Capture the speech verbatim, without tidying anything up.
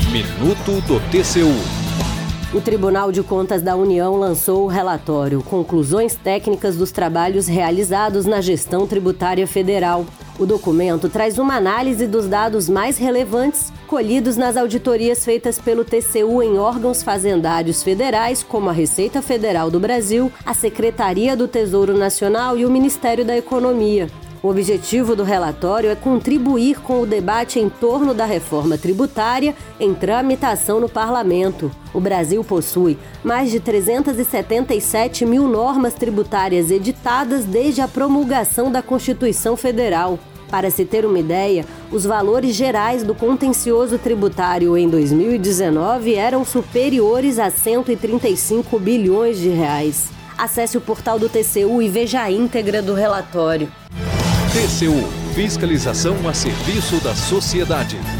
Minuto do T C U. O Tribunal de Contas da União lançou o relatório Conclusões Técnicas dos Trabalhos Realizados na Gestão Tributária Federal. O documento traz uma análise dos dados mais relevantes colhidos nas auditorias feitas pelo T C U em órgãos fazendários federais, como a Receita Federal do Brasil, a Secretaria do Tesouro Nacional e o Ministério da Economia. O objetivo do relatório é contribuir com o debate em torno da reforma tributária em tramitação no Parlamento. O Brasil possui mais de trezentas e setenta e sete mil normas tributárias editadas desde a promulgação da Constituição Federal. Para se ter uma ideia, os valores gerais do contencioso tributário em dois mil e dezenove eram superiores a cento e trinta e cinco bilhões de reais. Acesse o portal do T C U e veja a íntegra do relatório. T C U. Fiscalização a serviço da sociedade.